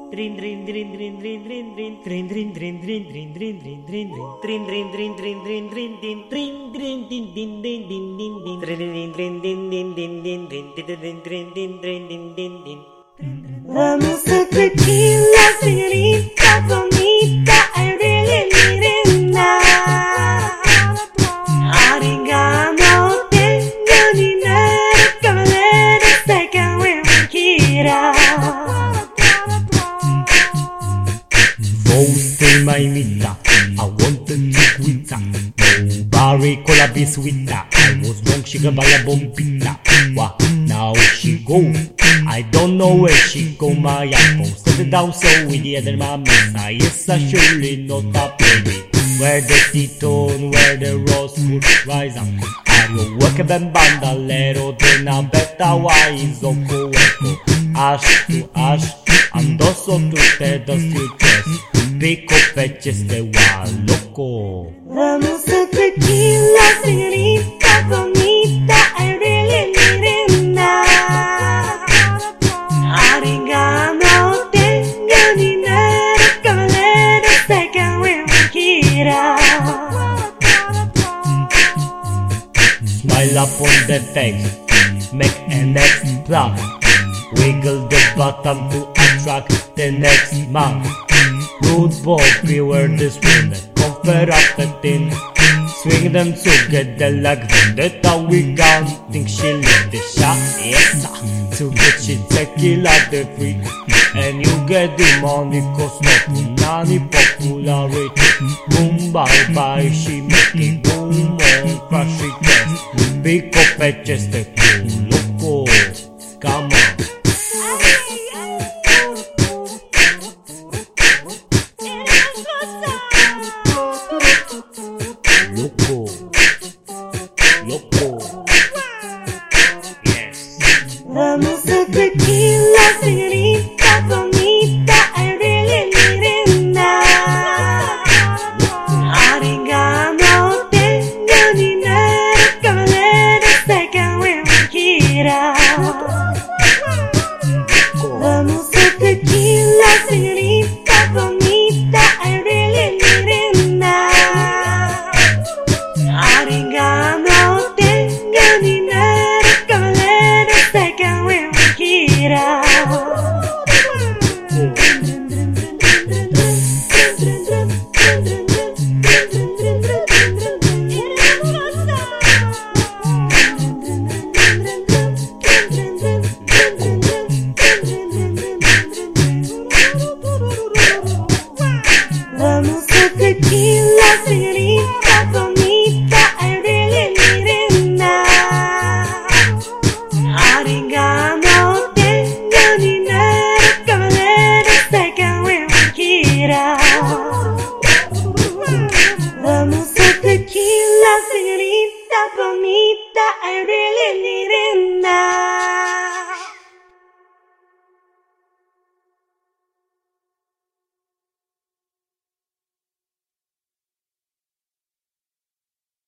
Vamos a tequila, señorita bonita, I really need it now. 어딘가 못된 연인의 까만해도 새까만 길어. Você mainita, I want to live with her. Nobody could have been sweeter. I was wrong, she got my bombita. Wow, now she go. I don't know where she go, my apple. Set it down so with the other my mesa. Yes, I surely know that baby. Where the Titone, where the Rosewood rise up. I will work a bandalero, then I bet why is Oko Echo. Ash to ash, ando so to the futures. Pick up at just a while, loco. Vamos a tequila, señorita bonita, I really need it now. 어딘가 못된 연인의 까만해도 새까만 길어. Smile up on the face, make an next plan. Wiggle the bottom to attract the next man. Rude boy, beware this woman, comfort up the thin. Swing them together like them, that's how we gon' think she love the shot, yes to get she tequila the free. And you get the money cause nothing, nani popularity. Boom bye bye, she make it boom on, crash it dance. Pick up at just a cool loco, come on. Loco, loco, yes. Vamos a tequila, señorita bonita, I really need it now. 어딘가 못된 연인의 까만해도 새까만 길어. Vamos a tequila, señorita bonita, I really need it now. 어딘가 못된 연인의 까만해도 새까만 길어. Vamos a tequila, señorita bonita, I really need it now. 어딘가 못된 연인의 까만해도 새까만 길어.